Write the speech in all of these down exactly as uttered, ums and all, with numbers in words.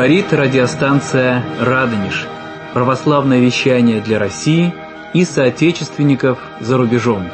Говорит радиостанция «Радонеж». Православное вещание для России и соотечественников за рубежом.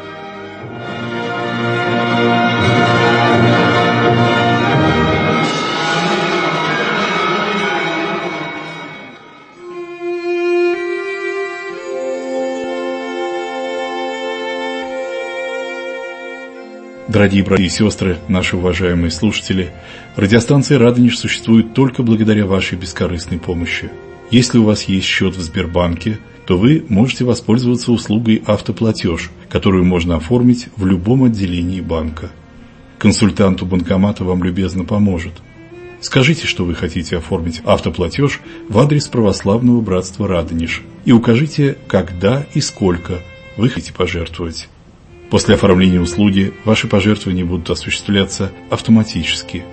Дорогие братья и сестры, наши уважаемые слушатели, радиостанция «Радонеж» существует только благодаря вашей бескорыстной помощи. Если у вас есть счет в Сбербанке, то вы можете воспользоваться услугой «Автоплатеж», которую можно оформить в любом отделении банка. Консультант у банкомата вам любезно поможет. Скажите, что вы хотите оформить автоплатеж в адрес православного братства «Радонеж» и укажите, когда и сколько вы хотите пожертвовать. После оформления услуги ваши пожертвования будут осуществляться автоматически.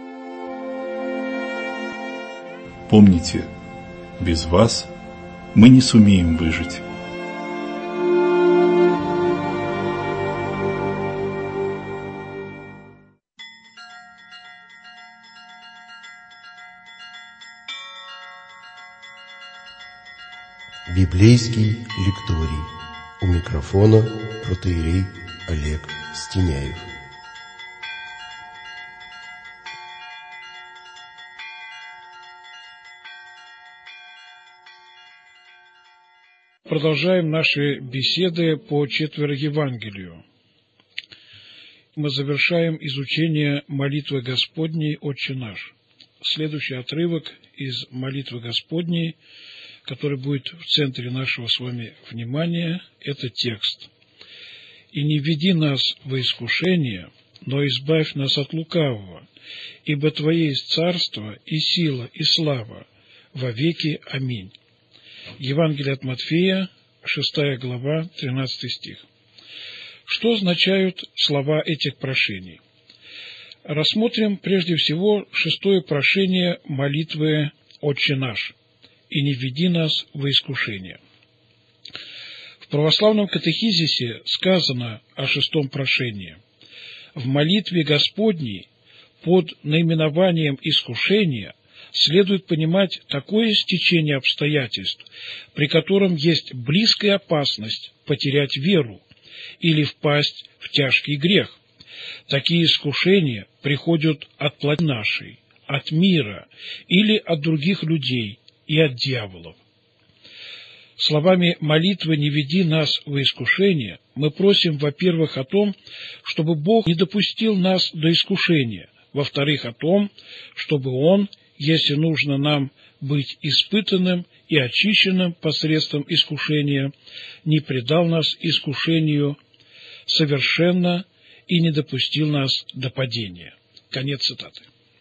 Помните, без вас мы не сумеем выжить. Библейский лекторий. У микрофона протоиерей Олег Стеняев. Продолжаем наши беседы по Четвероевангелию. Мы завершаем изучение молитвы Господней «Отче наш». Следующий отрывок из молитвы Господней, который будет в центре нашего с вами внимания, это текст. «И не веди нас во искушение, но избавь нас от лукавого, ибо Твое есть царство, и сила, и слава, во веки. Аминь». Евангелие от Матфея, шестая глава, тринадцатый стих. Что означают слова этих прошений? Рассмотрим прежде всего шестое прошение молитвы «Отче наш», «И не веди нас во искушение». В православном катехизисе сказано о шестом прошении. В молитве Господней под наименованием искушения следует понимать такое стечение обстоятельств, при котором есть близкая опасность потерять веру или впасть в тяжкий грех. Такие искушения приходят от плоти нашей, от мира или от других людей и от дьяволов. Словами молитвы «Не веди нас во искушение» мы просим, во-первых, о том, чтобы Бог не допустил нас до искушения, во-вторых, о том, чтобы Он, если нужно нам быть испытанным и очищенным посредством искушения, не предал нас искушению совершенно и не допустил нас до падения. Конец цитаты.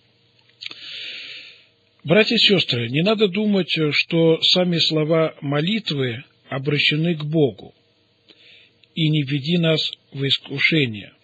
Братья и сестры, не надо думать, что сами слова молитвы обращены к Богу. «И не веди нас в искушение»,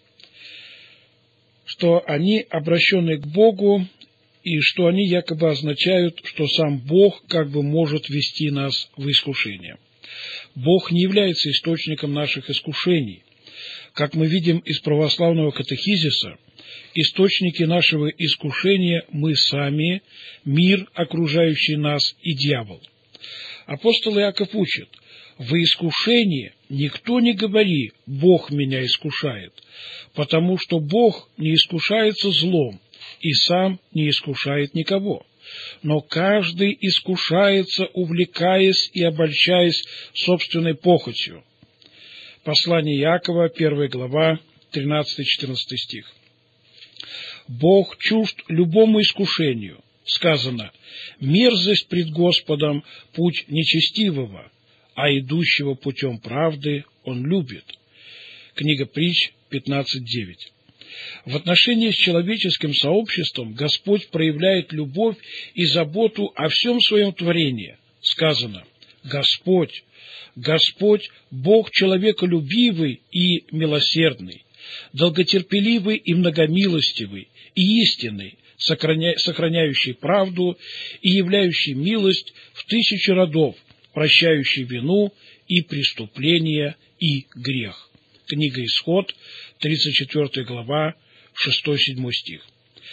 что они обращены к Богу, и что они якобы означают, что сам Бог как бы может вести нас в искушение. Бог не является источником наших искушений. Как мы видим из православного катехизиса, источники нашего искушения мы сами, мир, окружающий нас, и дьявол. Апостол Иаков учит: «Во искушении никто не говори: Бог меня искушает, потому что Бог не искушается злом, и сам не искушает никого. Но каждый искушается, увлекаясь и обольщаясь собственной похотью». Послание Иакова, первая глава, тринадцатый-четырнадцатый стих. Бог чужд любому искушению. Сказано: «Мерзость пред Господом путь нечестивого, а идущего путем правды Он любит». Книга Притч пятнадцать девять. В отношении с человеческим сообществом Господь проявляет любовь и заботу о всем своем творении. Сказано: «Господь, Господь, Бог человеколюбивый и милосердный, долготерпеливый и многомилостивый, и истинный, сохраняющий правду и являющий милость в тысячи родов, прощающий вину и преступление и грех». Книга Исход, тридцать четвёртая глава, шестой-седьмой стих.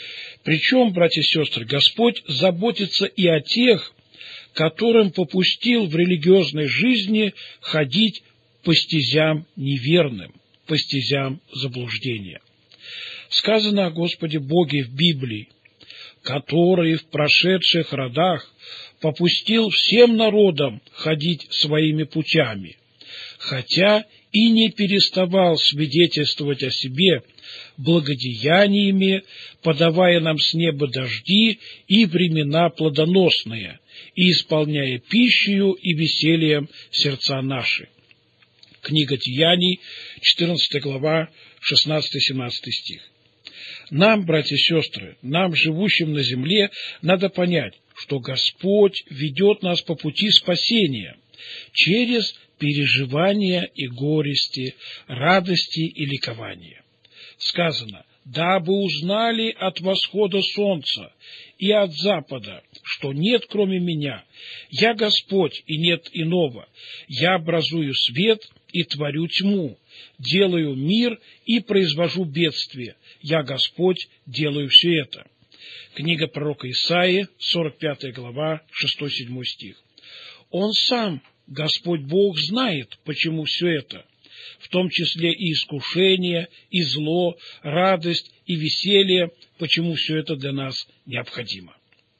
Причем, братья и сестры, Господь заботится и о тех, которым попустил в религиозной жизни ходить по стезям неверным, по стезям заблуждения. Сказано о Господе Боге в Библии, который в прошедших родах попустил всем народам ходить своими путями, хотя и не переставал свидетельствовать о себе благодеяниями, подавая нам с неба дожди и времена плодоносные, и исполняя пищею и весельем сердца наши. Книга Деяний, четырнадцатая глава, шестнадцатый-семнадцатый стих. Нам, братья и сестры, нам, живущим на земле, надо понять, что Господь ведет нас по пути спасения через переживания и горести, радости и ликования. Сказано: «Дабы узнали от восхода солнца и от запада, что нет кроме меня. Я Господь, и нет иного. Я образую свет и творю тьму, делаю мир и произвожу бедствие. Я Господь, делаю все это». Книга пророка Исаии, сорок пятая глава, шестой-седьмой стих. Он сам, Господь Бог, знает, почему все это, в том числе и искушение, и зло, радость и веселье, почему все это для нас необходимо.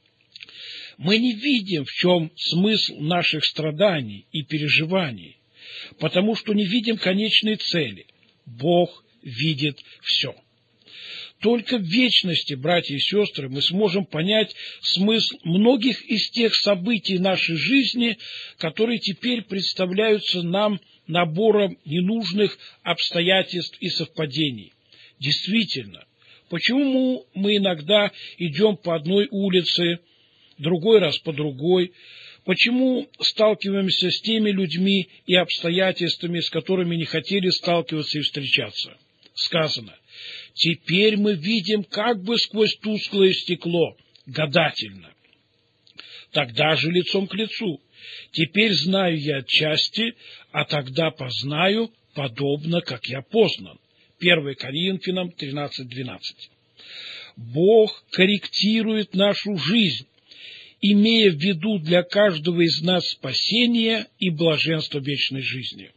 Мы не видим, в чем смысл наших страданий и переживаний, потому что не видим конечной цели. Бог видит все. Только в вечности, братья и сестры, мы сможем понять смысл многих из тех событий нашей жизни, которые теперь представляются нам набором ненужных обстоятельств и совпадений. Действительно, почему мы иногда идем по одной улице, другой раз по другой, почему сталкиваемся с теми людьми и обстоятельствами, с которыми не хотели сталкиваться и встречаться? Сказано: «Теперь мы видим как бы сквозь тусклое стекло, гадательно. Тогда же лицом к лицу. Теперь знаю я отчасти, а тогда познаю, подобно, как я познан». первое Коринфянам тринадцать двенадцать. Бог корректирует нашу жизнь, имея в виду для каждого из нас спасение и блаженство вечной жизни.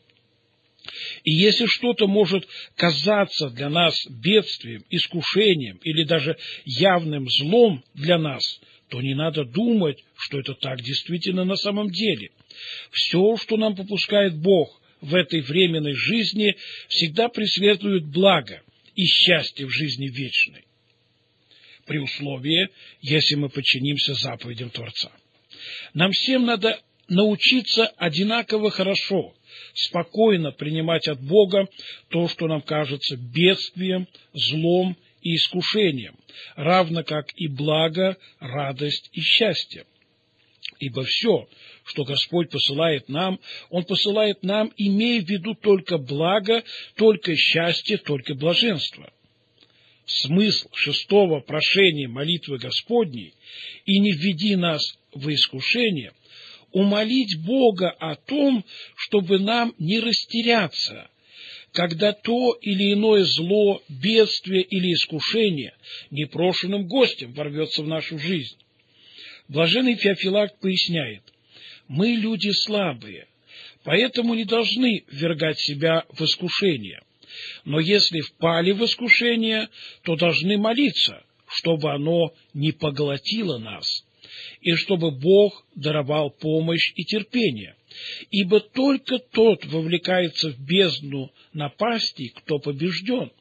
И если что-то может казаться для нас бедствием, искушением или даже явным злом для нас, то не надо думать, что это так действительно на самом деле. Все, что нам попускает Бог в этой временной жизни, всегда преследует благо и счастье в жизни вечной, при условии, если мы подчинимся заповедям Творца. Нам всем надо научиться одинаково хорошо, спокойно принимать от Бога то, что нам кажется бедствием, злом и искушением, равно как и благо, радость и счастье. Ибо все, что Господь посылает нам, Он посылает нам, имея в виду только благо, только счастье, только блаженство. Смысл шестого прошения молитвы Господней «И не введи нас в искушение» умолить Бога о том, чтобы нам не растеряться, когда то или иное зло, бедствие или искушение непрошенным гостем ворвется в нашу жизнь. Блаженный Феофилакт поясняет: мы люди слабые, поэтому не должны ввергать себя в искушение, но если впали в искушение, то должны молиться, чтобы оно не поглотило нас, и чтобы Бог даровал помощь и терпение, ибо только тот вовлекается в бездну напасти, кто побежден.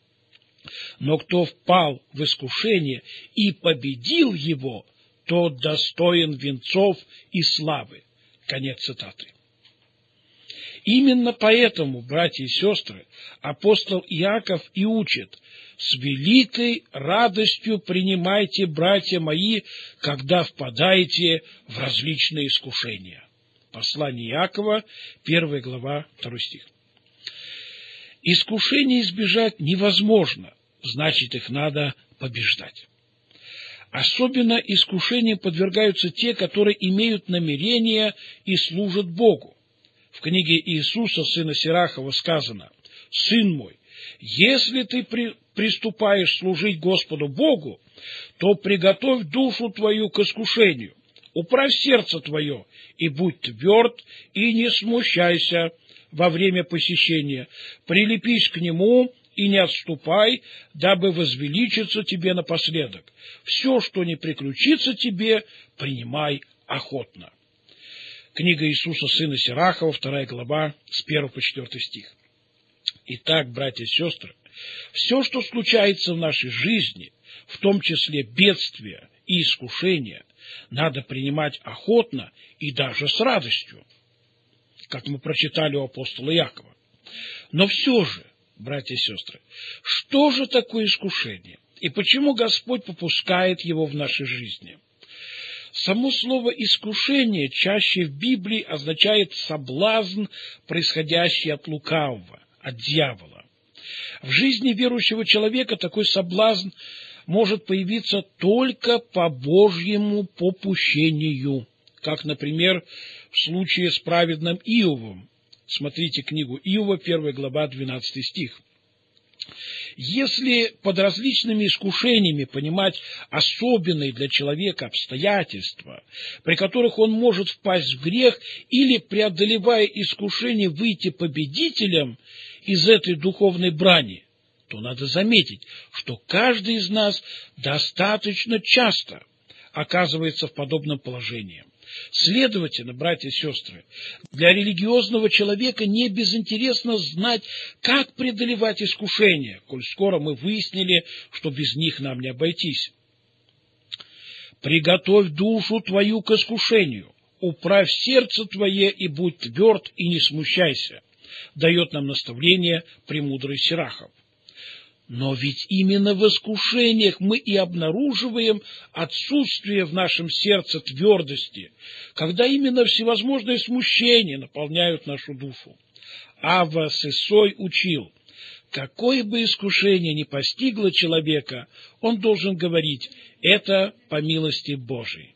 Но кто впал в искушение и победил его, тот достоин венцов и славы. Конец цитаты. Именно поэтому, братья и сестры, апостол Иаков и учит: «С великой радостью принимайте, братья мои, когда впадаете в различные искушения». Послание Иакова, первая глава, второй стих. Искушений избежать невозможно, значит, их надо побеждать. Особенно искушениям подвергаются те, которые имеют намерение и служат Богу. В книге Иисуса, сына Сирахова, сказано: «Сын мой, если ты приступаешь служить Господу Богу, то приготовь душу твою к искушению, управь сердце твое, и будь тверд, и не смущайся во время посещения, прилепись к нему и не отступай, дабы возвеличиться тебе напоследок. Все, что не приключится тебе, принимай охотно. Книга Иисуса, сына Сирахова, вторая глава, с первого по четвертый стих. Итак, братья и сестры, все, что случается в нашей жизни, в том числе бедствия и искушения, надо принимать охотно и даже с радостью, как мы прочитали у апостола Иакова. Но все же, братья и сестры, что же такое искушение и почему Господь попускает его в нашей жизни? Само слово «искушение» чаще в Библии означает соблазн, происходящий от лукавого, от дьявола. В жизни верующего человека такой соблазн может появиться только по Божьему попущению, как, например, в случае с праведным Иовом. Смотрите книгу Иова, первая глава, двенадцатый стих. Если под различными искушениями понимать особенные для человека обстоятельства, при которых он может впасть в грех или, преодолевая искушение, выйти победителем из этой духовной брани, то надо заметить, что каждый из нас достаточно часто оказывается в подобном положении. Следовательно, братья и сестры, для религиозного человека не безинтересно знать, как преодолевать искушения, коль скоро мы выяснили, что без них нам не обойтись. «Приготовь душу твою к искушению, управь сердце твое и будь тверд и не смущайся», дает нам наставление премудрый Сирахов. Но ведь именно в искушениях мы и обнаруживаем отсутствие в нашем сердце твердости, когда именно всевозможные смущения наполняют нашу душу. Авва Сысой учил, какое бы искушение ни постигло человека, он должен говорить: это по милости Божией.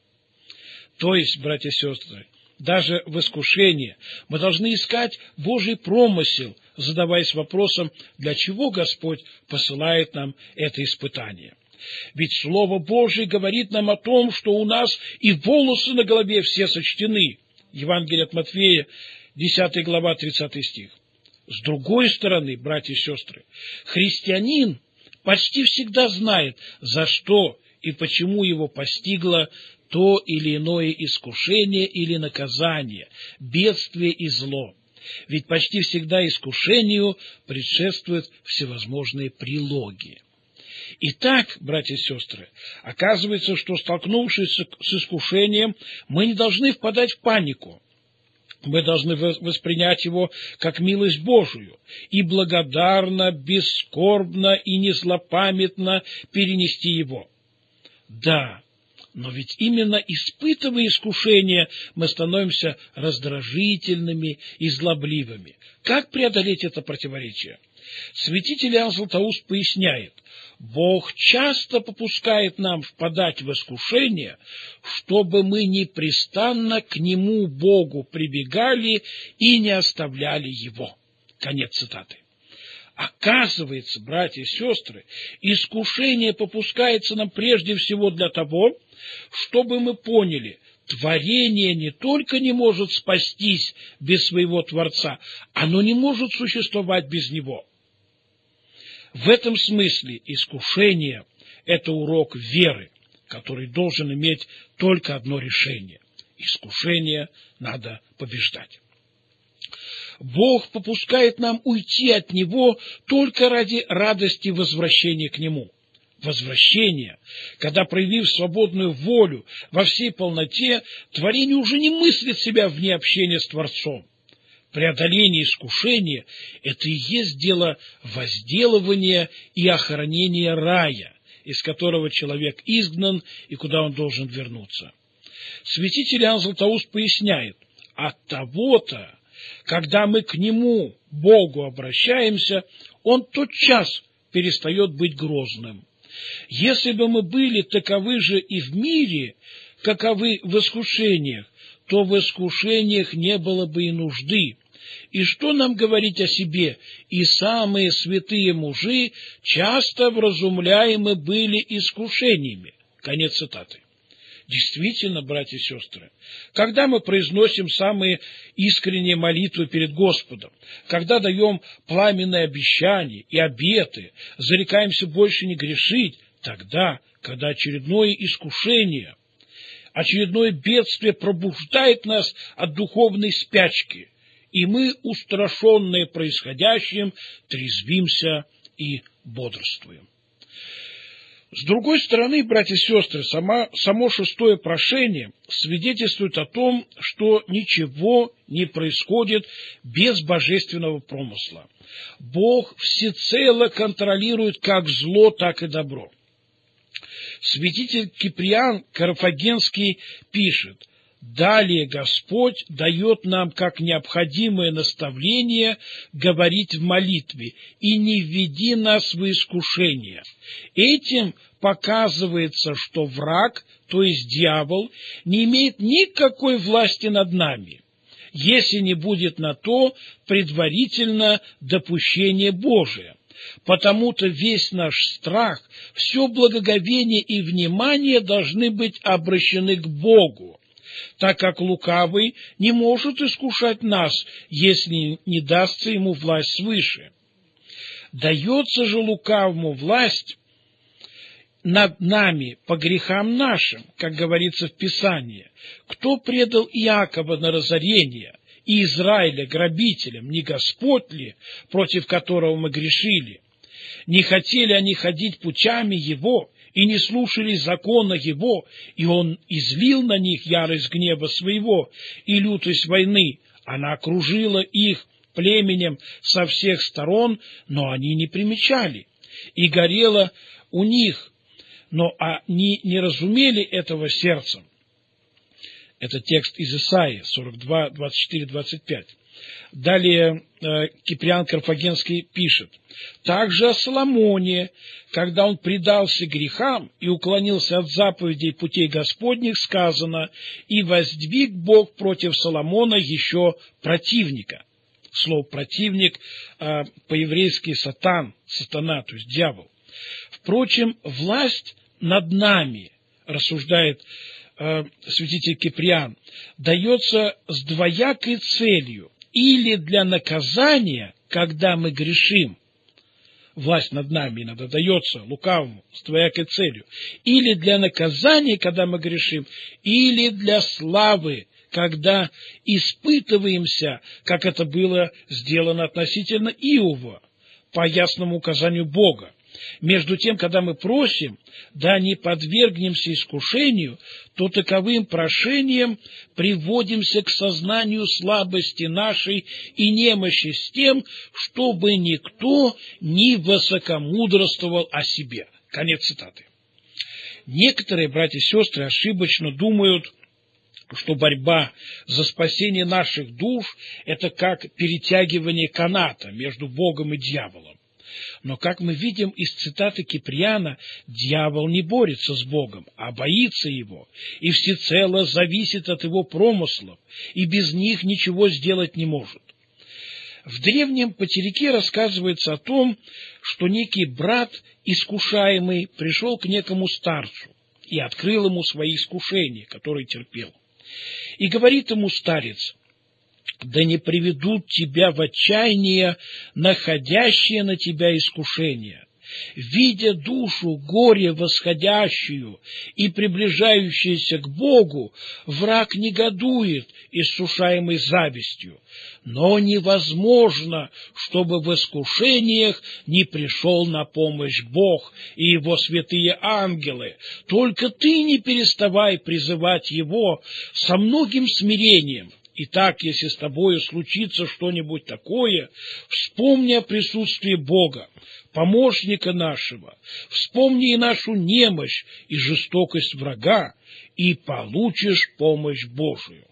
То есть, братья и сестры, даже в искушении мы должны искать Божий промысел, задаваясь вопросом, для чего Господь посылает нам это испытание. Ведь Слово Божие говорит нам о том, что у нас и волосы на голове все сочтены. Евангелие от Матфея, десятая глава, тридцатый стих. С другой стороны, братья и сестры, христианин почти всегда знает, за что и почему его постигло то или иное искушение или наказание, бедствие и зло. Ведь почти всегда искушению предшествуют всевозможные прилоги. Итак, братья и сестры, оказывается, что, столкнувшись с искушением, мы не должны впадать в панику. Мы должны воспринять его как милость Божию и благодарно, бескорбно и незлопамятно перенести его. Да, но ведь именно испытывая искушение, мы становимся раздражительными и злобливыми. Как преодолеть это противоречие? Святитель Иоанн Златоуст поясняет: Бог часто попускает нам впадать в искушение, чтобы мы непрестанно к Нему, Богу, прибегали и не оставляли Его. Конец цитаты. Оказывается, братья и сестры, искушение попускается нам прежде всего для того, чтобы мы поняли, творение не только не может спастись без своего Творца, оно не может существовать без Него. В этом смысле искушение – это урок веры, который должен иметь только одно решение – искушение надо побеждать. Бог попускает нам уйти от Него только ради радости возвращения к Нему. Возвращение, когда, проявив свободную волю во всей полноте, творение уже не мыслит себя вне общения с Творцом. Преодоление искушения – это и есть дело возделывания и охранения рая, из которого человек изгнан и куда он должен вернуться. Святитель Иоанн Златоуст поясняет: от того-то, когда мы к Нему, Богу, обращаемся, Он тотчас перестает быть грозным. Если бы мы были таковы же и в мире, каковы в искушениях, то в искушениях не было бы и нужды, И что нам говорить о себе? И самые святые мужи часто вразумляемы были искушениями. Конец цитаты. Действительно, братья и сестры, когда мы произносим самые искренние молитвы перед Господом, когда даем пламенные обещания и обеты, зарекаемся больше не грешить, тогда, когда очередное искушение, очередное бедствие пробуждает нас от духовной спячки, и мы, устрашенные происходящим, трезвимся и бодрствуем. С другой стороны, братья и сестры, сама, само шестое прошение свидетельствует о том, что ничего не происходит без божественного промысла. Бог всецело контролирует как зло, так и добро. Святитель Киприан Карфагенский пишет: «Далее Господь дает нам как необходимое наставление говорить в молитве, и не введи нас в искушение». Этим показывается, что враг, то есть дьявол, не имеет никакой власти над нами, если не будет на то предварительно допущение Божие. Потому-то весь наш страх, все благоговение и внимание должны быть обращены к Богу, так как лукавый не может искушать нас, если не дастся ему власть свыше. Дается же лукавому власть над нами по грехам нашим, как говорится в Писании. Кто предал Иакова на разорение и Израиля грабителям, не Господь ли, против которого мы грешили? Не хотели они ходить путями его, и не слушались закона его, и он излил на них ярость гнева своего и лютость войны. Она окружила их племенем со всех сторон, но они не примечали, и горело у них, но они не разумели этого сердцем. Это текст из Исаии сорок два, двадцать четыре, двадцать пять. Далее э, Киприан Карфагенский пишет: «Также о Соломоне, когда он предался грехам и уклонился от заповедей путей Господних, сказано: и воздвиг Бог против Соломона еще противника». Слово «противник» э, по-еврейски «сатан», «сатана», то есть «дьявол». Впрочем, власть над нами, рассуждает э, святитель Киприан, дается с двоякой целью: или для наказания, когда мы грешим, власть над нами иногда дается лукавому с двоякой целью, или для наказания, когда мы грешим, или для славы, когда испытываемся, как это было сделано относительно Иова, по ясному указанию Бога. Между тем, когда мы просим, да не подвергнемся искушению, то таковым прошением приводимся к сознанию слабости нашей и немощи с тем, чтобы никто не высокомудрствовал о себе. Конец цитаты. Некоторые братья и сестры ошибочно думают, что борьба за спасение наших душ – это как перетягивание каната между Богом и дьяволом. Но, как мы видим из цитаты Киприана, дьявол не борется с Богом, а боится его, и всецело зависит от его промыслов, и без них ничего сделать не может. В древнем Патерике рассказывается о том, что некий брат, искушаемый, пришел к некому старцу и открыл ему свои искушения, которые терпел. И говорит ему старец: да не приведут тебя в отчаяние находящие на тебя искушения. Видя душу горе восходящую и приближающуюся к Богу, враг негодует, иссушаемый завистью. Но невозможно, чтобы в искушениях не пришел на помощь Бог и Его святые ангелы. Только ты не переставай призывать Его со многим смирением. Итак, если с тобою случится что-нибудь такое, вспомни о присутствии Бога, помощника нашего, вспомни и нашу немощь и жестокость врага, и получишь помощь Божию.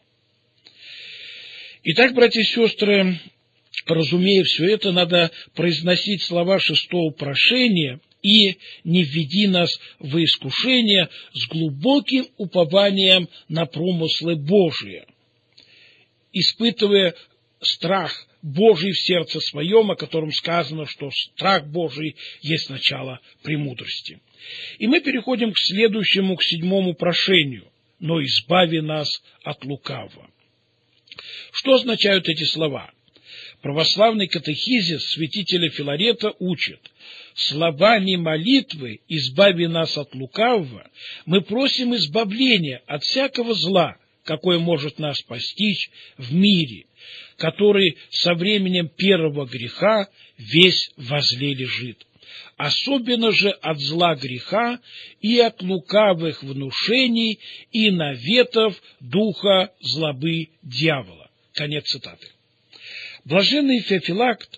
Итак, братья и сестры, разумея все это, надо произносить слова шестого прошения «И не введи нас в искушение» с глубоким упованием на промыслы Божии, испытывая страх Божий в сердце своем, о котором сказано, что страх Божий есть начало премудрости. И мы переходим к следующему, к седьмому прошению: «Но избави нас от лукавого». Что означают эти слова? Православный катехизис святителя Филарета учит: словами молитвы «избави нас от лукавого» мы просим избавления от всякого зла, какое может нас постичь в мире, который со временем первого греха весь возле лежит. Особенно же от зла греха и от лукавых внушений и наветов духа злобы дьявола. Конец цитаты. Блаженный Феофилакт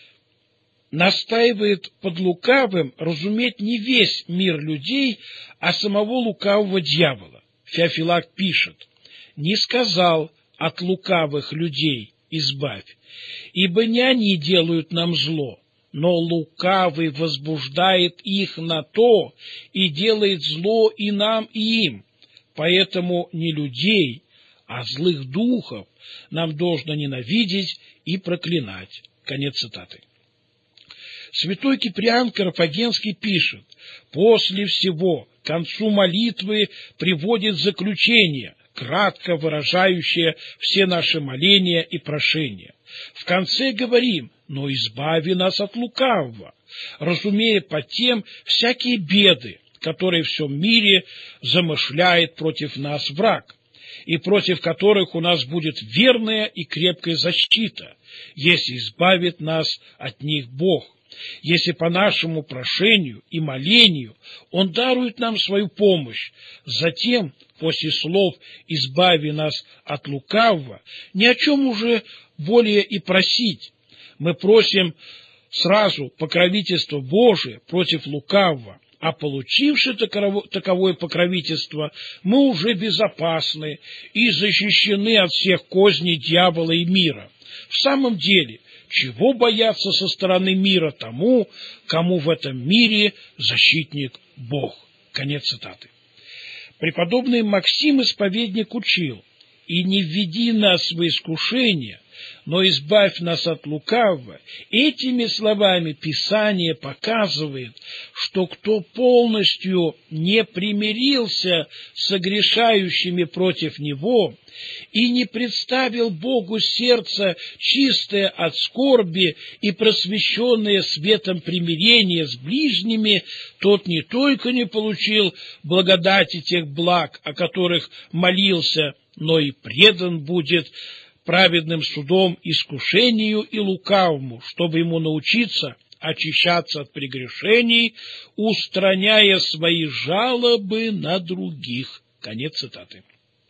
настаивает под лукавым разуметь не весь мир людей, а самого лукавого дьявола. Феофилакт пишет: «Не сказал от лукавых людей избавь, ибо не они делают нам зло, но лукавый возбуждает их на то и делает зло и нам, и им. Поэтому не людей, а злых духов нам должно ненавидеть и проклинать». Конец цитаты. Святой Киприан Карфагенский пишет: «После всего к концу молитвы приводит заключение, кратко выражающее все наши моления и прошения. В конце говорим: но избави нас от лукавого, разумея под тем всякие беды, которые в всем мире замышляет против нас враг, и против которых у нас будет верная и крепкая защита, если избавит нас от них Бог, если по нашему прошению и молению Он дарует нам свою помощь. Затем, после слов «избави нас от лукавого», ни о чем уже более и просить. Мы просим сразу покровительство Божие против лукавого, а получивши таковое покровительство, мы уже безопасны и защищены от всех козней дьявола и мира. В самом деле, чего бояться со стороны мира тому, кому в этом мире защитник Бог? Конец цитаты. Преподобный Максим Исповедник учил: «И не введи нас в искушение, но избавь нас от лукавого». Этими словами Писание показывает, что кто полностью не примирился с согрешающими против него и не представил Богу сердце чистое от скорби и просвещенное светом примирения с ближними, тот не только не получил благодати тех благ, о которых молился, но и предан будет праведным судом искушению и лукавому, чтобы ему научиться очищаться от прегрешений, устраняя свои жалобы на других». Конец цитаты.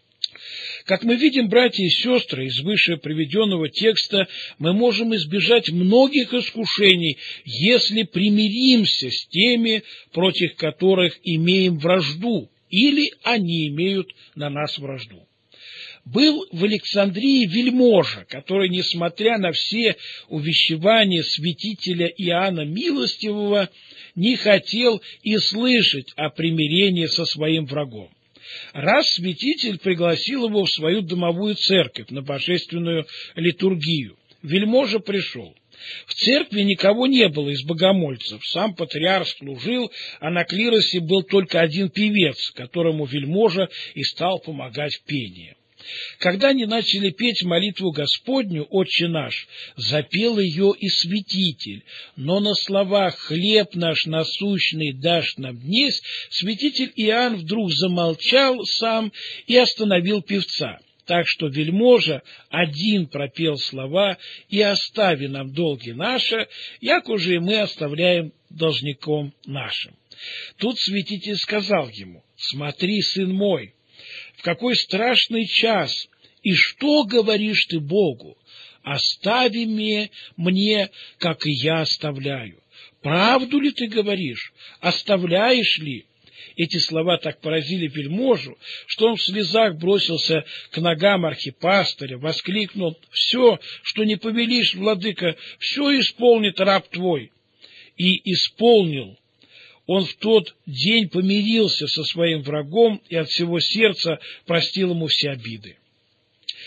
Как мы видим, братья и сестры, из выше приведенного текста мы можем избежать многих искушений, если примиримся с теми, против которых имеем вражду, или они имеют на нас вражду. Был в Александрии вельможа, который, несмотря на все увещевания святителя Иоанна Милостивого, не хотел и слышать о примирении со своим врагом. Раз святитель пригласил его в свою домовую церковь на божественную литургию. Вельможа пришел. В церкви никого не было из богомольцев, сам патриарх служил, а на клиросе был только один певец, которому вельможа и стал помогать в пении. Когда они начали петь молитву Господню «Отче наш», запел ее и святитель, но на словах «Хлеб наш насущный дашь нам днесь» святитель Иоанн вдруг замолчал сам и остановил певца. Так что вельможа один пропел слова «И остави нам долги наши, як уже и мы оставляем должником нашим». Тут святитель сказал ему: «Смотри, сын мой, в какой страшный час, и что говоришь ты Богу? Остави мне, мне, как и я оставляю. Правду ли ты говоришь? Оставляешь ли?» Эти слова так поразили вельможу, что он в слезах бросился к ногам архипастыря, воскликнул: «Все, что не повелишь, владыка, все исполнит раб твой». И исполнил. Он в тот день помирился со своим врагом и от всего сердца простил ему все обиды.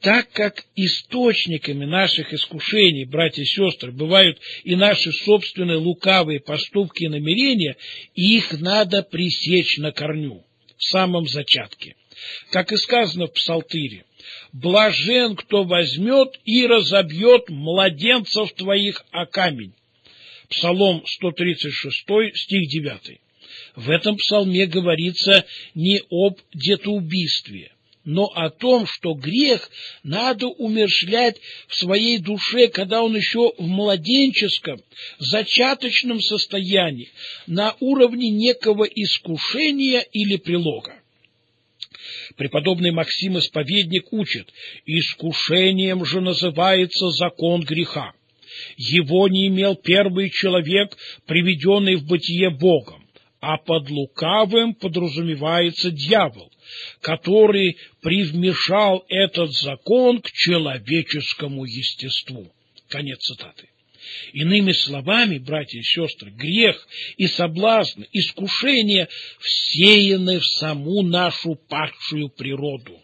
так как источниками наших искушений, братья и сестры, бывают и наши собственные лукавые поступки и намерения, их надо пресечь на корню, в самом зачатке. Как и сказано в Псалтире: «Блажен, кто возьмет и разобьет младенцев твоих о камень». Псалом сто тридцать шесть, стих девятый. В этом псалме говорится не об детоубийстве, но о том, что грех надо умерщвлять в своей душе, когда он еще в младенческом, зачаточном состоянии, на уровне некого искушения или прилога. Преподобный Максим Исповедник учит: «Искушением же называется закон греха. Его не имел первый человек, приведенный в бытие Богом, а под лукавым подразумевается дьявол, который привмешал этот закон к человеческому естеству». Конец цитаты. Иными словами, братья и сестры, грех и соблазн, искушение всеяны в саму нашу падшую природу.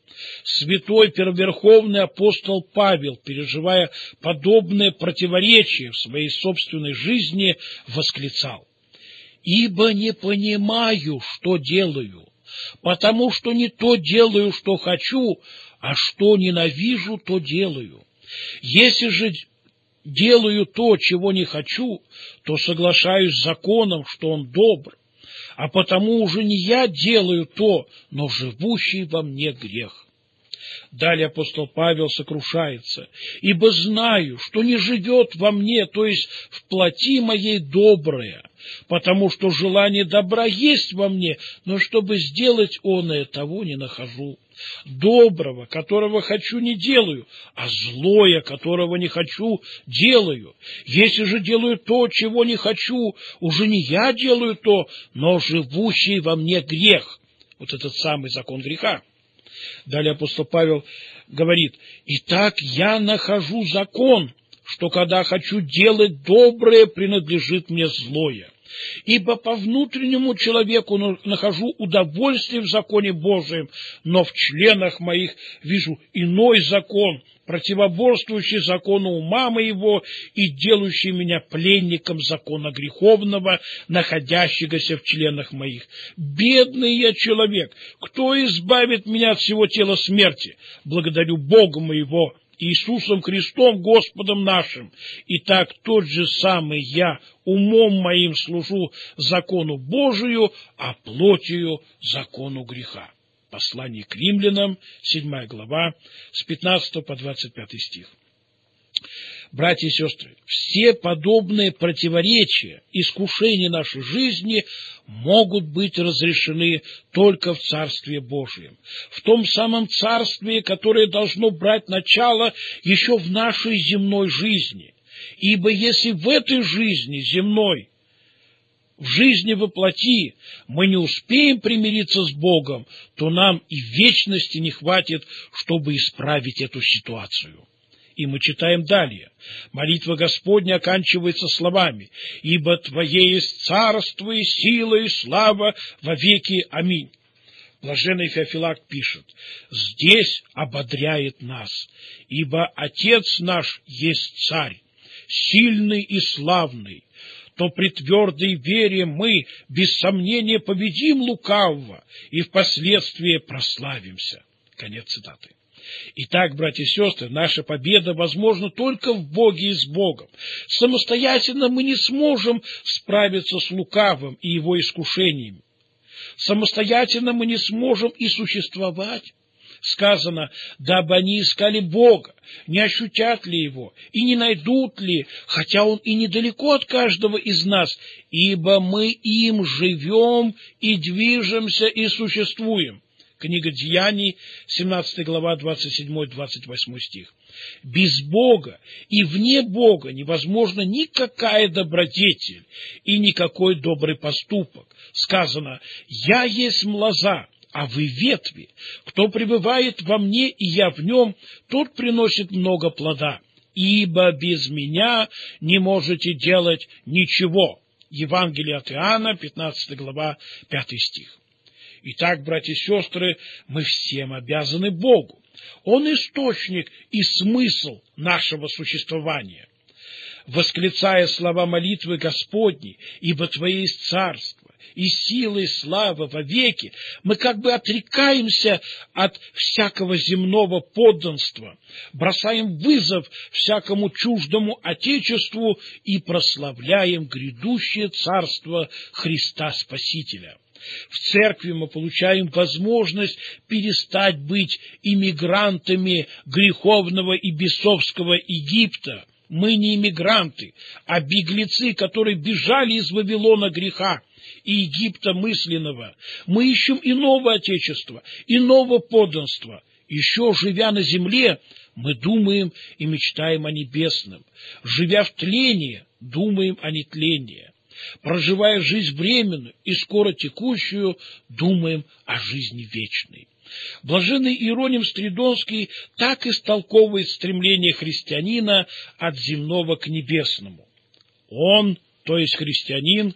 Святой первоверховный апостол Павел, переживая подобное противоречие в своей собственной жизни, восклицал: «Ибо не понимаю, что делаю, потому что не то делаю, что хочу, а что ненавижу, то делаю. Если же делаю то, чего не хочу, то соглашаюсь с законом, что он добр, а потому уже не я делаю то, но живущий во мне грех». Далее апостол Павел сокрушается: «Ибо знаю, что не живет во мне, то есть в плоти моей, доброе, потому что желание добра есть во мне, но чтобы сделать оное, того не нахожу. Доброго, которого хочу, не делаю, а злое, которого не хочу, делаю. Если же делаю то, чего не хочу, уже не я делаю то, но живущий во мне грех». Вот этот самый закон греха. Далее апостол Павел говорит: «Итак, я нахожу закон, что когда хочу делать доброе, принадлежит мне злое. Ибо по внутреннему человеку нахожу удовольствие в законе Божием, но в членах моих вижу иной закон, противоборствующий закону ума моего и делающий меня пленником закона греховного, находящегося в членах моих. Бедный я человек! Кто избавит меня от всего тела смерти? Благодарю Бога моего, Иисусом Христом, Господом нашим. Итак, тот же самый я умом моим служу закону Божию, а плотью закону греха». Послание к римлянам, седьмая глава, с пятнадцатого по двадцать пятый стих. Братья и сестры, все подобные противоречия, искушения нашей жизни могут быть разрешены только в Царстве Божьем, в том самом Царстве, которое должно брать начало еще в нашей земной жизни. Ибо если в этой жизни земной, в жизни во плоти мы не успеем примириться с Богом, то нам и вечности не хватит, чтобы исправить эту ситуацию. И мы читаем далее. Молитва Господня оканчивается словами: «Ибо Твое есть царство и сила и слава во веки. Аминь». Блаженный Феофилакт пишет: «Здесь ободряет нас, ибо Отец наш есть Царь, сильный и славный, то при твердой вере мы, без сомнения, победим лукавого и впоследствии прославимся». Конец цитаты. Итак, братья и сестры, наша победа возможна только в Боге и с Богом. Самостоятельно мы не сможем справиться с лукавым и его искушениями. Самостоятельно мы не сможем и существовать. Сказано: «Дабы они искали Бога, не ощутят ли Его, и не найдут ли, хотя Он и недалеко от каждого из нас, ибо мы им живем и движемся и существуем». Книга Деяний, семнадцатая глава, двадцать седьмой — двадцать восьмой стих. Без Бога и вне Бога невозможна никакая добродетель и никакой добрый поступок. Сказано: «Я есть лоза, а вы ветви. Кто пребывает во мне, и я в нем, тот приносит много плода. Ибо без меня не можете делать ничего». Евангелие от Иоанна, пятнадцатая глава, пятый стих. Итак, братья и сестры, мы всем обязаны Богу. Он источник и смысл нашего существования. Восклицая слова молитвы Господней: «Ибо Твое есть царство, и сила, и слава вовеки», мы как бы отрекаемся от всякого земного подданства, бросаем вызов всякому чуждому отечеству и прославляем грядущее царство Христа Спасителя. В церкви мы получаем возможность перестать быть иммигрантами греховного и бесовского Египта. Мы не иммигранты, а беглецы, которые бежали из Вавилона греха и Египта мысленного. Мы ищем иного отечества, иного подданства. Еще живя на земле, мы думаем и мечтаем о небесном. Живя в тлении, думаем о нетлении. Проживая жизнь временную и скоро текущую, думаем о жизни вечной. Блаженный Иероним Стридонский так истолковывает стремление христианина от земного к небесному. Он, то есть христианин,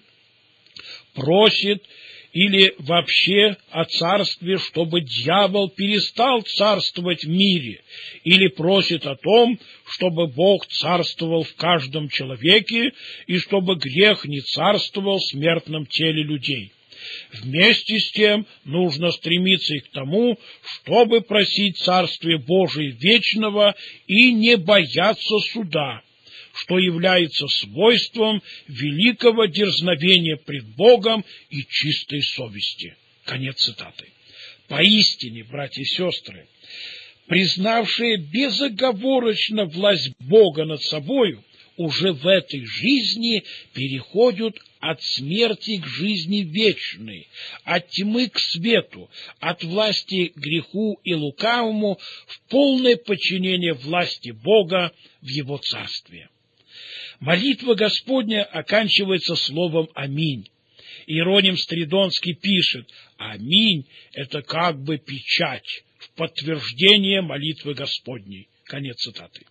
просит или вообще о царстве, чтобы дьявол перестал царствовать в мире, или просит о том, чтобы Бог царствовал в каждом человеке и чтобы грех не царствовал в смертном теле людей. Вместе с тем нужно стремиться и к тому, чтобы просить Царствие Божие вечного и не бояться суда, что является свойством великого дерзновения пред Богом и чистой совести. Конец цитаты. Поистине, братья и сестры, признавшие безоговорочно власть Бога над собою, уже в этой жизни переходят от смерти к жизни вечной, от тьмы к свету, от власти греху и лукавому в полное подчинение власти Бога в Его Царстве. Молитва Господня оканчивается словом «Аминь». Иероним Стридонский пишет: «Аминь» — это как бы печать в подтверждение молитвы Господней. Конец цитаты.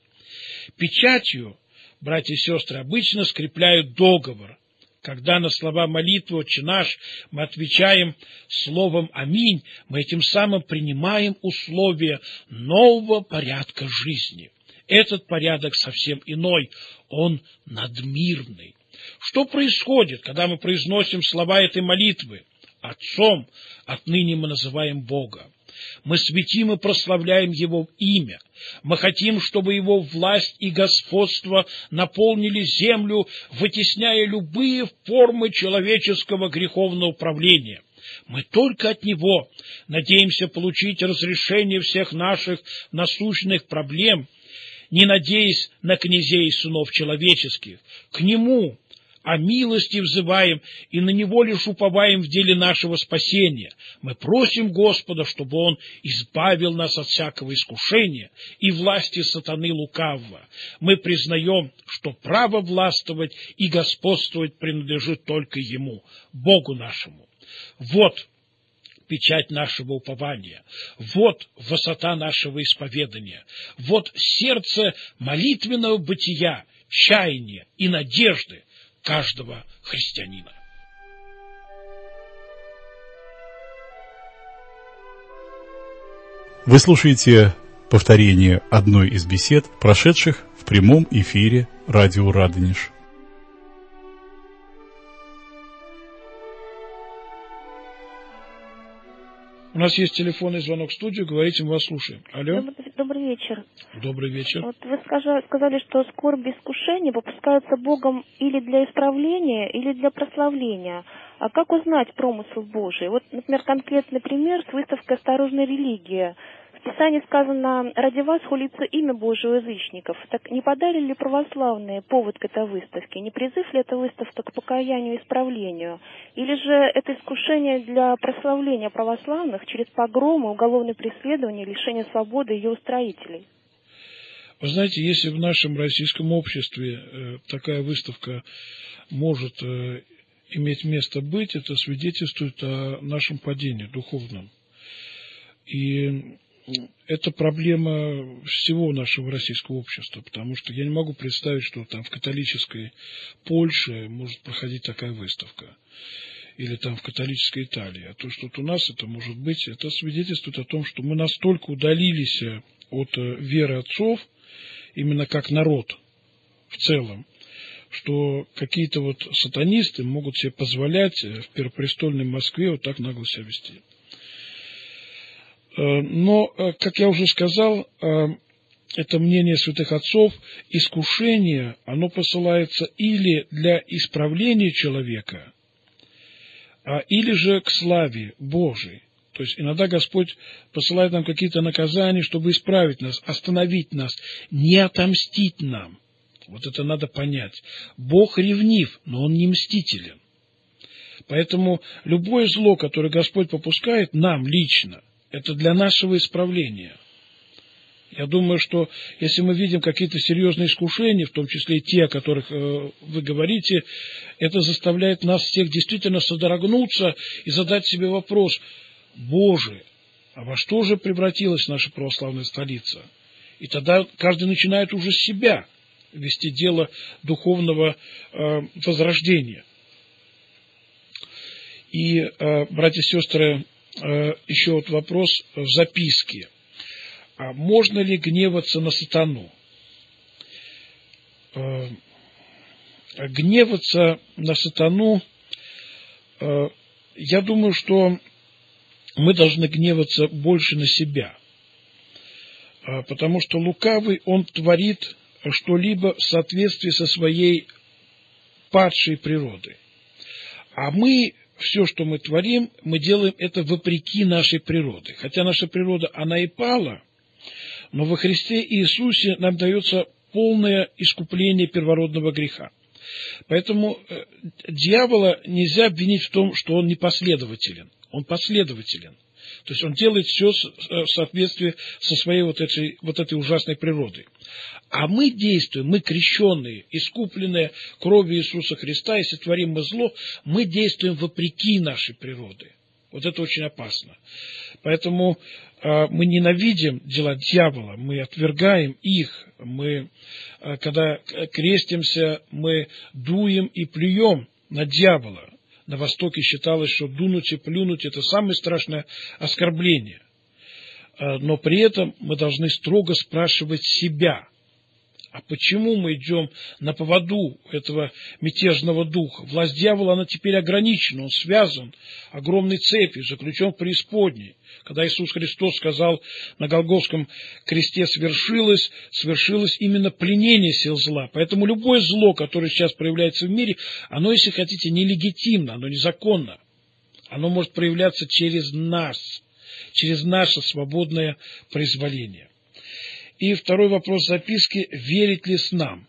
Печатью, братья и сестры, обычно скрепляют договор. Когда на слова молитвы «Отче наш» мы отвечаем словом «Аминь», мы этим самым принимаем условия нового порядка жизни. Этот порядок совсем иной, он надмирный. Что происходит, когда мы произносим слова этой молитвы? Отцом отныне мы называем Бога. Мы светим и прославляем Его имя. Мы хотим, чтобы Его власть и господство наполнили землю, вытесняя любые формы человеческого греховного управления. Мы только от Него надеемся получить разрешение всех наших насущных проблем, не надеясь на князей и сынов человеческих. К Нему о милости взываем и на Него лишь уповаем в деле нашего спасения. Мы просим Господа, чтобы Он избавил нас от всякого искушения и власти сатаны лукавого. Мы признаем, что право властвовать и господствовать принадлежит только Ему, Богу нашему. Вот печать нашего упования, вот высота нашего исповедания, вот сердце молитвенного бытия, чаяния и надежды каждого христианина. Вы слушаете повторение одной из бесед, прошедших в прямом эфире радио «Радонеж». У нас есть телефонный звонок в студию, говорите, мы вас слушаем. Алло. Добрый, добрый вечер. Добрый вечер. Вот вы скажи, сказали, что скорби и искушения попускаются Богом или для исправления, или для прославления. А как узнать промысл Божий? Вот, например, конкретный пример с выставкой «Осторожная религия». В Писании сказано: «Ради вас хулится имя Божие у язычников». Так не подали ли православные повод к этой выставке? Не призыв ли эта выставка к покаянию и исправлению? Или же это искушение для прославления православных через погромы, уголовное преследование, лишение свободы ее устроителей? Вы знаете, если в нашем российском обществе э, такая выставка может э, иметь место быть, это свидетельствует о нашем падении духовном. И это проблема всего нашего российского общества, потому что я не могу представить, что там в католической Польше может проходить такая выставка. или там в католической Италии. А то, что вот у нас это может быть, это свидетельствует о том, что мы настолько удалились от веры отцов, именно как народ в целом, что какие-то вот сатанисты могут себе позволять в первопрестольной Москве вот так нагло себя вести. Но, как я уже сказал, это мнение святых отцов, искушение, оно посылается или для исправления человека, или же к славе Божией. То есть иногда Господь посылает нам какие-то наказания, чтобы исправить нас, остановить нас, не отомстить нам. Вот это надо понять. Бог ревнив, но Он не мстителен. Поэтому любое зло, которое Господь попускает нам лично, это для нашего исправления. Я думаю, что если мы видим какие-то серьезные искушения, в том числе и те, о которых э, вы говорите, это заставляет нас всех действительно содрогнуться и задать себе вопрос: Боже, а во что же превратилась наша православная столица? И тогда каждый начинает уже с себя вести дело духовного э, возрождения. И, э, братья и сестры, э, еще вот вопрос в записке. А можно ли гневаться на сатану? Э, гневаться на сатану, э, я думаю, что мы должны гневаться больше на себя. Э, потому что лукавый, он творит что-либо в соответствии со своей падшей природой. А мы, все, что мы творим, мы делаем это вопреки нашей природе. Хотя наша природа, она и пала, но во Христе Иисусе нам дается полное искупление первородного греха. Поэтому э, дьявола нельзя обвинить в том, что он непоследователен. Он последователен. То есть он делает все в соответствии со своей вот этой, вот этой ужасной природой. А мы действуем, мы крещенные, искупленные кровью Иисуса Христа, если творим мы зло, мы действуем вопреки нашей природы. Вот это очень опасно. Поэтому э, мы ненавидим дела дьявола, мы отвергаем их, мы, э, когда крестимся, мы дуем и плюем на дьявола. На Востоке считалось, что дунуть и плюнуть – это самое страшное оскорбление. Э, но при этом мы должны строго спрашивать себя, а почему мы идем на поводу этого мятежного духа? Власть дьявола, она теперь ограничена, он связан огромной цепью, заключен в преисподней. Когда Иисус Христос сказал на Голгофском кресте «свершилось», свершилось именно пленение сил зла. Поэтому любое зло, которое сейчас проявляется в мире, оно, если хотите, нелегитимно, оно незаконно. Оно может проявляться через нас, через наше свободное произволение. И второй вопрос записки: верить ли снам?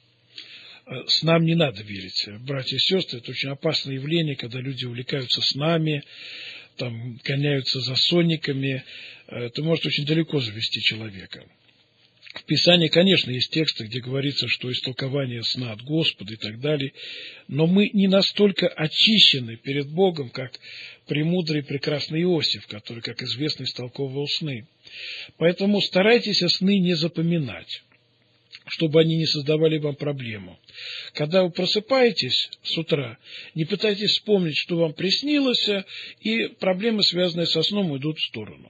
Снам не надо верить, братья и сестры, это очень опасное явление, когда люди увлекаются снами, там, гоняются за сонниками, это может очень далеко завести человека. В Писании, конечно, есть тексты, где говорится, что истолкование сна от Господа и так далее, но мы не настолько очищены перед Богом, как премудрый и прекрасный Иосиф, который, как известно, истолковывал сны. Поэтому старайтесь сны не запоминать, чтобы они не создавали вам проблему. Когда вы просыпаетесь с утра, не пытайтесь вспомнить, что вам приснилось, и проблемы, связанные со сном, идут в сторону.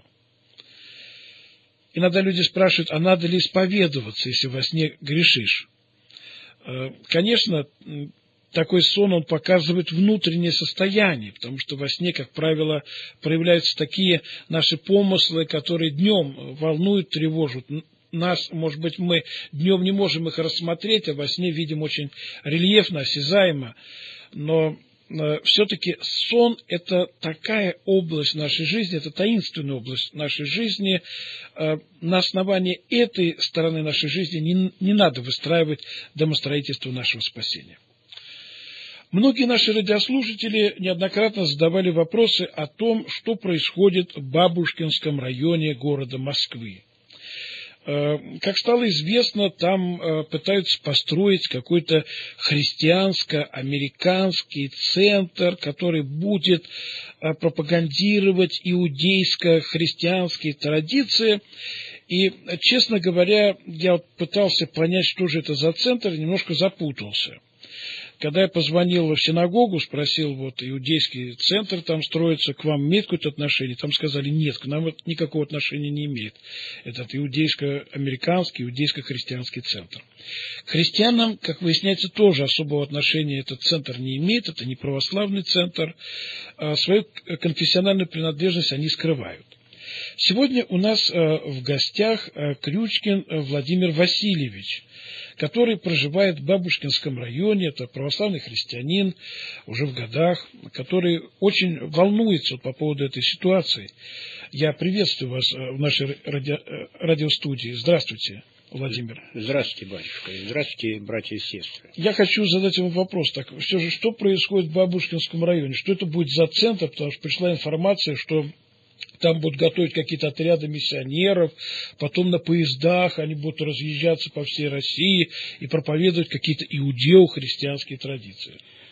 Иногда люди спрашивают, а надо ли исповедоваться, если во сне грешишь? Конечно, такой сон, он показывает внутреннее состояние, потому что во сне, как правило, проявляются такие наши помыслы, которые днем волнуют, тревожат нас. Может быть, мы днем не можем их рассмотреть, а во сне видим очень рельефно, осязаемо. Но все-таки сон – это такая область нашей жизни, это таинственная область нашей жизни. На основании этой стороны нашей жизни не, не надо выстраивать домостроительство нашего спасения. Многие наши радиослушатели неоднократно задавали вопросы о том, что происходит в Бабушкинском районе города Москвы. Как стало известно, там пытаются построить какой-то христианско-американский центр, который будет пропагандировать иудейско-христианские традиции. И, честно говоря, я пытался понять, что же это за центр, немножко запутался. Когда я позвонил в синагогу, спросил, вот иудейский центр там строится, к вам имеет какое-то отношение? Там сказали, нет, к нам это никакого отношения не имеет. Этот иудейско-американский, иудейско-христианский центр. К христианам, как выясняется, тоже особого отношения этот центр не имеет, это не православный центр, а свою конфессиональную принадлежность они скрывают. Сегодня у нас в гостях Крючкин Владимир Васильевич, который проживает в Бабушкинском районе, это православный христианин, уже в годах, который очень волнуется по поводу этой ситуации. Я приветствую вас в нашей ради... радиостудии. Здравствуйте, Владимир. Здравствуйте, батюшка. Здравствуйте, братья и сестры. Я хочу задать вам вопрос. Так, все же, что происходит в Бабушкинском районе? Что это будет за центр? Потому что пришла информация, что там будут готовить какие-то отряды миссионеров, потом на поездах они будут разъезжаться по всей России и проповедовать какие-то иудео-христианские традиции.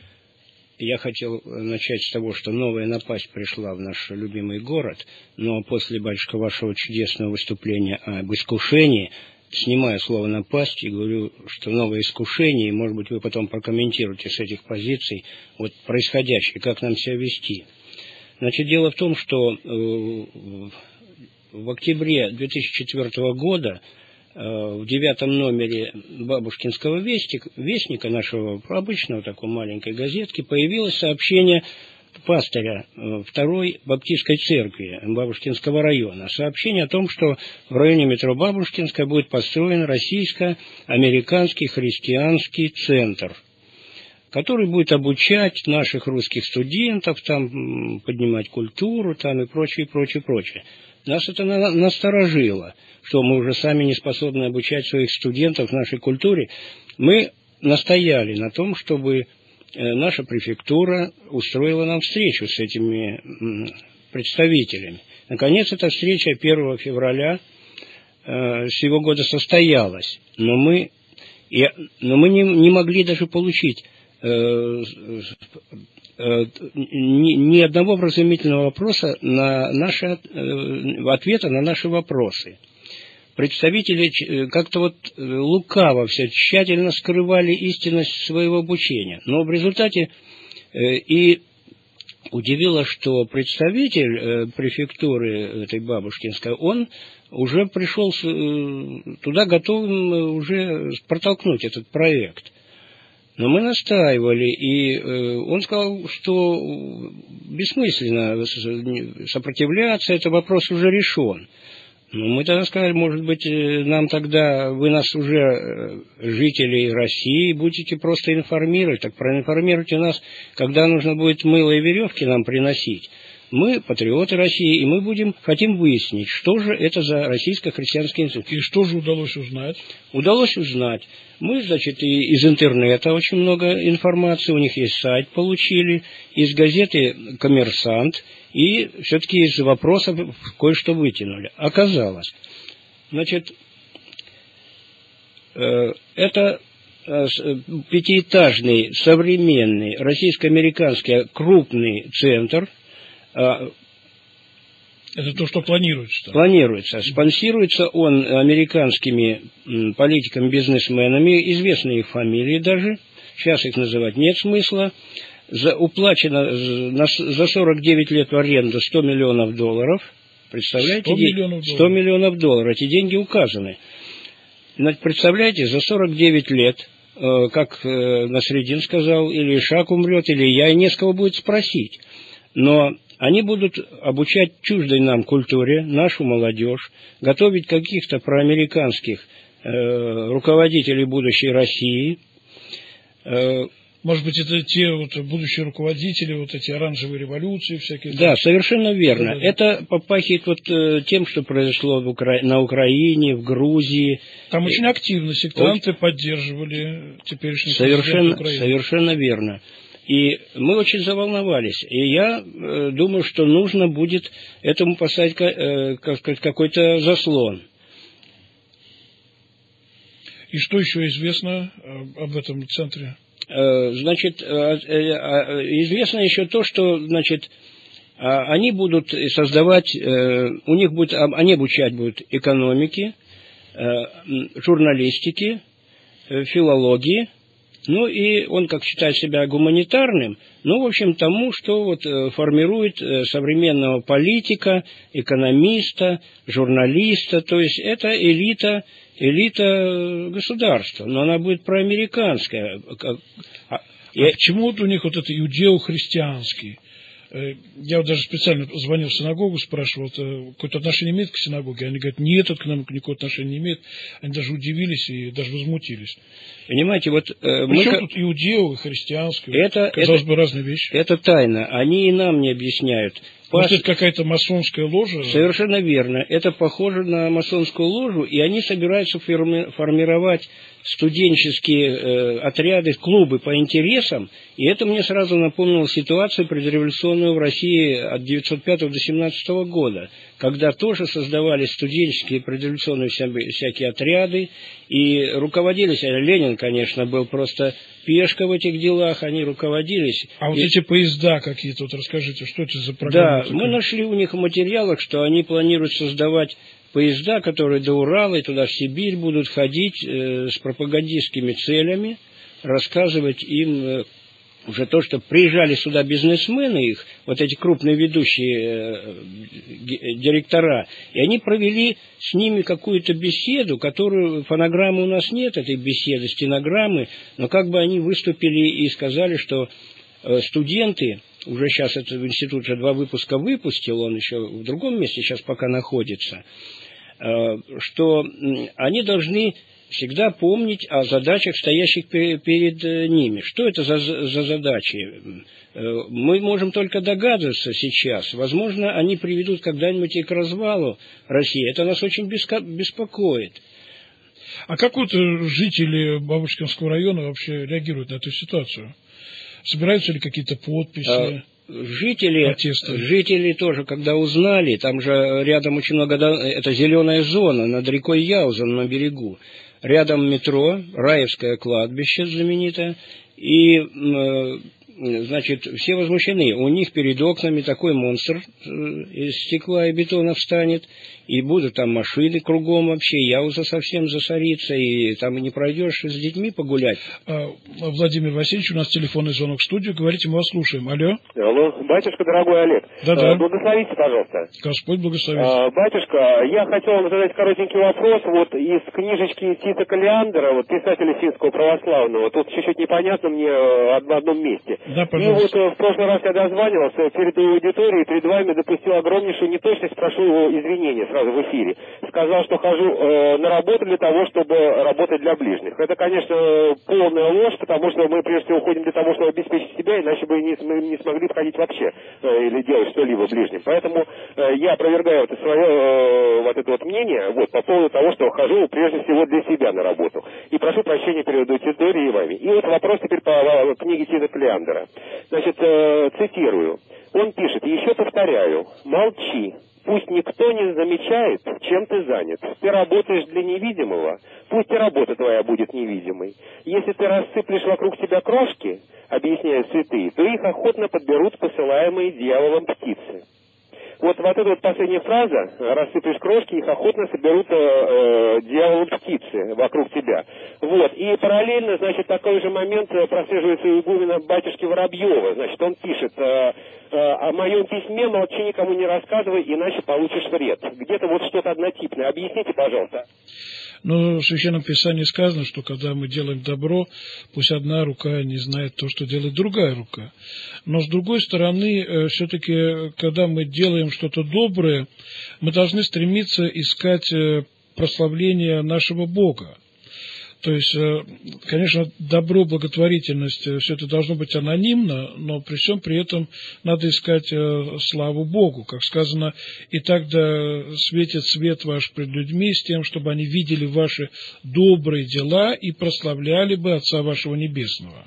Я хотел начать с того, что новая напасть пришла в наш любимый город, но после, батюшка, вашего чудесного выступления об искушении, снимаю слово «напасть» и говорю, что новое искушение, и, может быть, вы потом прокомментируете с этих позиций вот происходящее, как нам себя вести. Значит, дело в том, что э, в октябре две тысячи четвёртого года э, в девятом номере Бабушкинского вестика, вестника, нашего обычного такой маленькой газетки, появилось сообщение пастыря э, второй баптистской церкви Бабушкинского района. Сообщение о том, что в районе метро Бабушкинская будет построен российско-американский христианский центр, который будет обучать наших русских студентов, там, поднимать культуру там, и прочее, прочее, прочее. Нас это на- насторожило, что мы уже сами не способны обучать своих студентов нашей культуре. Мы настояли на том, чтобы наша префектура устроила нам встречу с этими представителями. Наконец, эта встреча первого февраля э, сего года состоялась, но мы, и, но мы не, не могли даже получить Ни, ни одного вразумительного вопроса на наши, ответа на наши вопросы. Представители как-то вот лукаво все тщательно скрывали истинность своего обучения. Но в результате и удивило, что представитель префектуры этой Бабушкинской, он уже пришел туда готовым уже протолкнуть этот проект. Но мы настаивали, и э, он сказал, что бессмысленно сопротивляться, этот вопрос уже решен. Ну, мы тогда сказали, может быть, нам тогда, вы нас уже, жителей России, будете просто информировать, так проинформируйте нас, когда нужно будет мыло и веревки нам приносить. Мы патриоты России, и мы будем, хотим выяснить, что же это за российско-христианский институт. И что же удалось узнать? Удалось узнать. Мы, значит, и из интернета очень много информации, у них есть сайт, получили, из газеты «Коммерсант», и все-таки из вопросов кое-что вытянули. Оказалось, значит, э, это э, пятиэтажный, современный, российско-американский крупный центр. Это то, что планируется? Планируется. Спонсируется он американскими политиками-бизнесменами, известны их фамилии даже, сейчас их называть нет смысла. За, уплачено за, за сорок девять лет в аренду сто миллионов долларов. Представляете? сто миллионов долларов. сто миллионов долларов. Эти деньги указаны. Значит, представляете, за сорок девять лет, э, как э, Насреддин сказал, или Ишак умрет, или я, и не с кого будет спросить. Но они будут обучать чуждой нам культуре, нашу молодежь, готовить каких-то проамериканских э, руководителей будущей России. Э, Может быть, это те вот будущие руководители, вот эти оранжевые революции всякие? Да, совершенно верно. Да, да, да. Это попахивает вот э, тем, что произошло в Укра... на Украине, в Грузии. Там очень активно сектанты очень... поддерживали теперешний совершенно, президент Украины. Совершенно верно. И мы очень заволновались. И я э, думаю, что нужно будет этому поставить э, как сказать, какой-то заслон. И что еще известно об этом центре? Значит, известно еще то, что, значит, они будут создавать, у них будет, они обучать будут экономике, журналистике, филологии Ну и он, как считает себя гуманитарным, ну, в общем, тому, что вот формирует современного политика, экономиста, журналиста, то есть это элита, элита государства, но она будет проамериканская. А почему вот у них вот это иудео-христианский? Я вот даже специально звонил в синагогу, спрашивал, какое-то отношение имеет к синагоге? Они говорят, нет, это к нам никакого отношения не имеет. Они даже удивились и даже возмутились. Понимаете, вот... Э, Причем мы... тут иудео и христианское? Это, казалось это, бы, разные вещи. Это тайна. Они и нам не объясняют. Может, это какая-то масонская ложа? Совершенно верно. Это похоже на масонскую ложу, и они собираются форми... формировать студенческие э, отряды, клубы по интересам, и это мне сразу напомнило ситуацию предреволюционную в России от девятьсот пятого до семнадцатого года, когда тоже создавались студенческие предреволюционные вся, всякие отряды, и руководились, Ленин, конечно, был просто пешка в этих делах, они руководились. А вот и... эти поезда какие-то, вот расскажите, что это за программа? Да, такая? Мы нашли у них в материалах, что они планируют создавать поезда, которые до Урала и туда в Сибирь будут ходить э, с пропагандистскими целями, рассказывать им э, уже то, что приезжали сюда бизнесмены их, вот эти крупные ведущие э, директора, и они провели с ними какую-то беседу, которую, фонограммы у нас нет, этой беседы, стенограммы, но как бы они выступили и сказали, что э, студенты, уже сейчас этот институт уже два выпуска выпустил, он еще в другом месте сейчас пока находится, что они должны всегда помнить о задачах, стоящих перед ними. Что это за, за задачи? Мы можем только догадываться сейчас. Возможно, они приведут когда-нибудь и к развалу России. Это нас очень беспокоит. А как вот жители Бабушкинского района вообще реагируют на эту ситуацию? Собираются ли какие-то подписи? Жители, жители тоже, когда узнали, там же рядом очень много, это зеленая зона над рекой Яузен на берегу, рядом метро, Раевское кладбище знаменитое, и, значит, все возмущены. У них перед окнами такой монстр из стекла и бетона встанет, и будут там машины кругом вообще, Яуза совсем засорится, и там не пройдешь с детьми погулять. А, Владимир Васильевич, у нас телефонный звонок в студию, говорите, мы вас слушаем. Алло. Алло, батюшка, дорогой Олег. Да-да. Благословите, пожалуйста. Господь благословит. А, батюшка, я хотел вам задать коротенький вопрос. Вот из книжечки Тита Каллиандра, вот писателя финского православного, тут чуть-чуть непонятно мне в одном месте. Да, пожалуйста. И вот в прошлый раз я дозванивался перед аудиторией, перед вами допустил огромнейшую неточность, прошу извинения сразу в эфире. Сказал, что хожу э, на работу для того, чтобы работать для ближних. Это, конечно, полная ложь, потому что мы прежде всего уходим для того, чтобы обеспечить себя, иначе бы не, мы не смогли входить вообще э, или делать что-либо ближним. Поэтому э, я опровергаю это свое э, вот это вот мнение вот, по поводу того, что хожу прежде всего для себя на работу. И прошу прощения перед аудиторией и вами. И вот вопрос теперь по э, книге Тита Каллиандра. Значит, э, цитирую. Он пишет, еще повторяю, молчи. Пусть никто не замечает, чем ты занят. Ты работаешь для невидимого, пусть и работа твоя будет невидимой. Если ты рассыплешь вокруг себя крошки, объясняют святые, то их охотно подберут посылаемые дьяволом птицы. Вот, вот эта вот последняя фраза, рассыплешь крошки, их охотно соберут э, э, дьяволом птицы вокруг тебя. Вот, и параллельно, значит, такой же момент прослеживается у игумена батюшки Воробьева. Значит, он пишет, э, э, о моем письме молчи, никому не рассказывай, иначе получишь вред. Где-то вот что-то однотипное. Объясните, пожалуйста. Но в Священном Писании сказано, что когда мы делаем добро, пусть одна рука не знает то, что делает другая рука. Но с другой стороны, все-таки, когда мы делаем что-то доброе, мы должны стремиться искать прославление нашего Бога. То есть, конечно, добро, благотворительность, все это должно быть анонимно, но при всем при этом надо искать славу Богу. Как сказано, и тогда светит свет ваш пред людьми с тем, чтобы они видели ваши добрые дела и прославляли бы Отца вашего Небесного.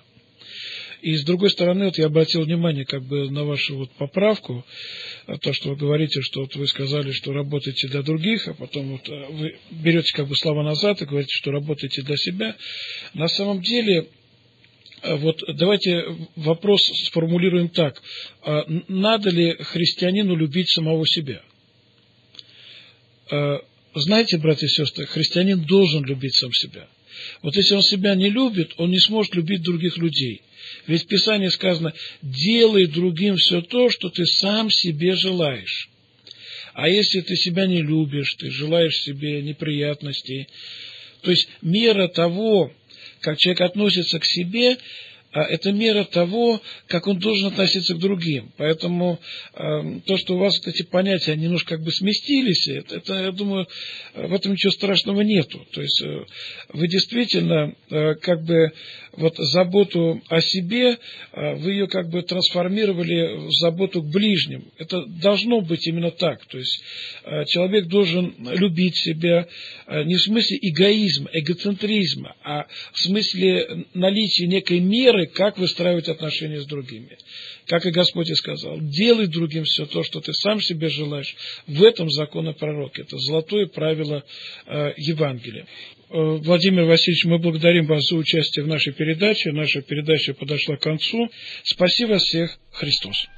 И с другой стороны, вот я обратил внимание как бы на вашу вот поправку, то, что вы говорите, что вот вы сказали, что работаете для других, а потом вот вы берете как бы слова назад и говорите, что работаете для себя. На самом деле, вот давайте вопрос сформулируем так. Надо ли христианину любить самого себя? Знаете, братья и сестры, христианин должен любить сам себя. Вот если он себя не любит, он не сможет любить других людей. Ведь в Писании сказано: делай другим все то, что ты сам себе желаешь. А если ты себя не любишь, ты желаешь себе неприятностей, то есть мера того, как человек относится к себе, это мера того, как он должен относиться к другим. Поэтому э, то, что у вас вот эти понятия немножко как бы сместились, это, это, я думаю, в этом ничего страшного нету. То есть э, вы действительно э, как бы вот заботу о себе, э, вы ее как бы трансформировали в заботу к ближним. Это должно быть именно так. То есть э, человек должен любить себя э, не в смысле эгоизма, эгоцентризма, а в смысле наличия некой меры, как выстраивать отношения с другими. Как и Господь и сказал: делай другим все то, что ты сам себе желаешь. В этом закон и пророк. Это золотое правило э, Евангелия. Э, Владимир Васильевич, мы благодарим вас за участие в нашей передаче. Наша передача подошла к концу. Спаси вас всех, Христос.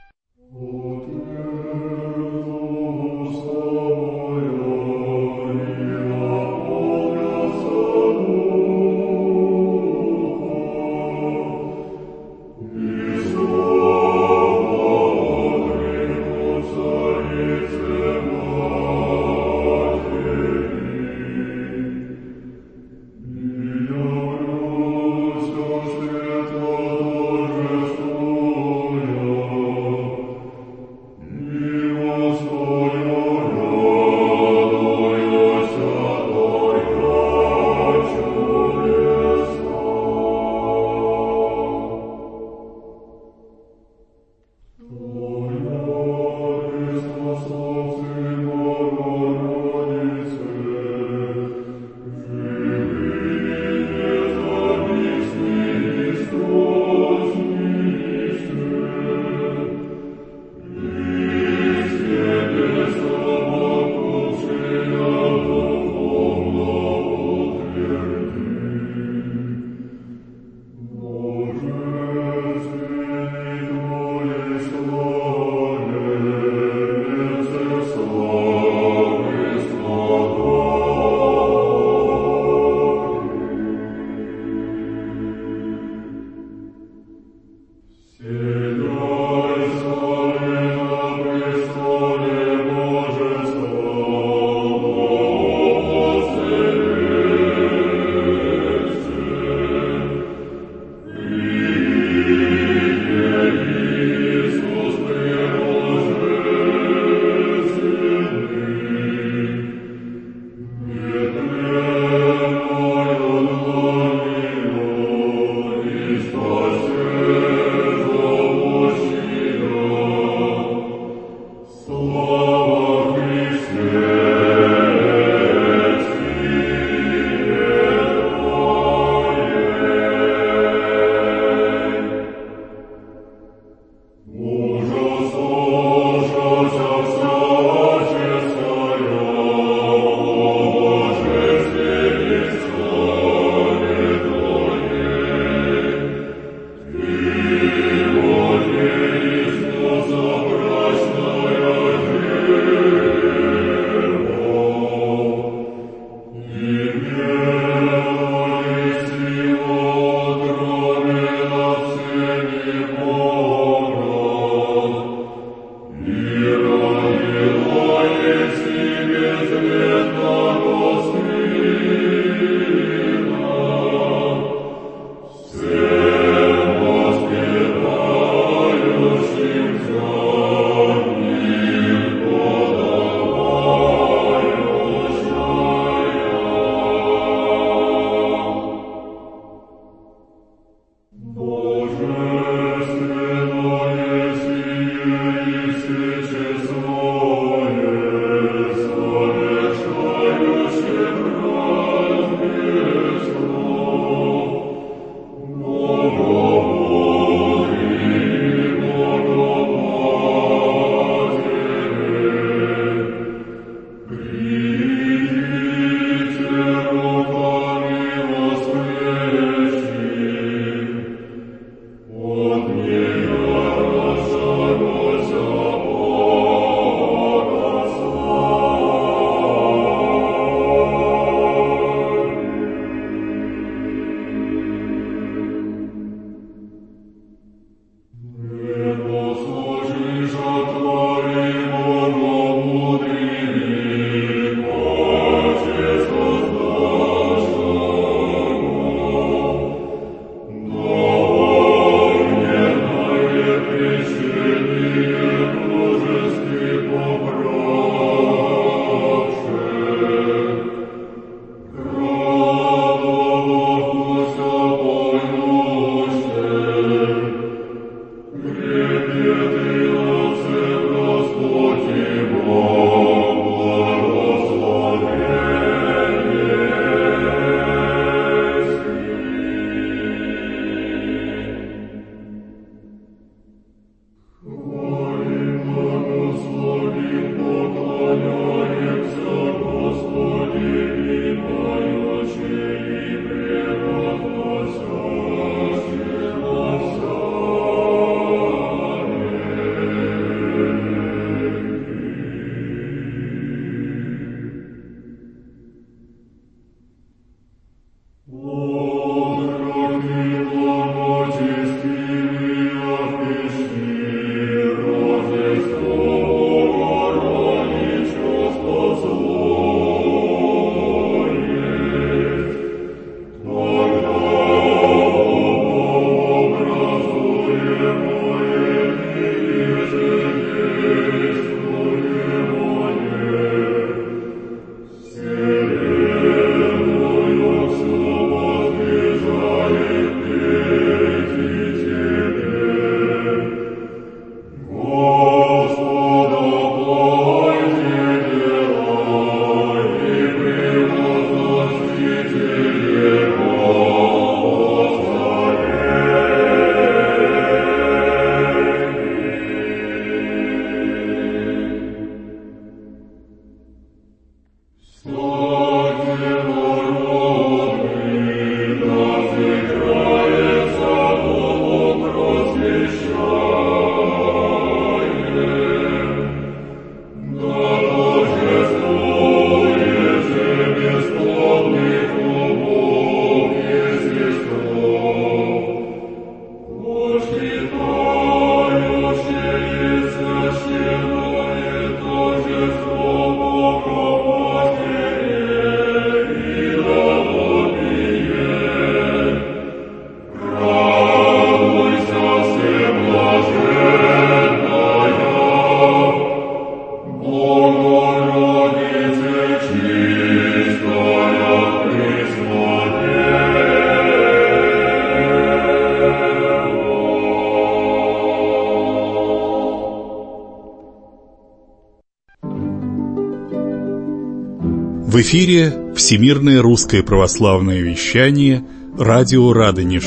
В эфире Всемирное русское православное вещание, радио «Радонеж».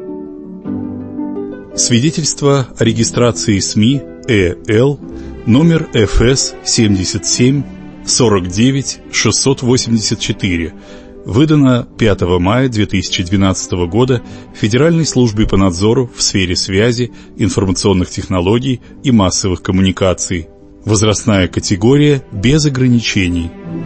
Свидетельство о регистрации СМИ ЭЛ номер эф эс семьдесят семь сорок девять шестьсот восемьдесят четыре, выдано пятого мая две тысячи двенадцатого года Федеральной службе по надзору в сфере связи, информационных технологий и массовых коммуникаций. Возрастная категория без ограничений.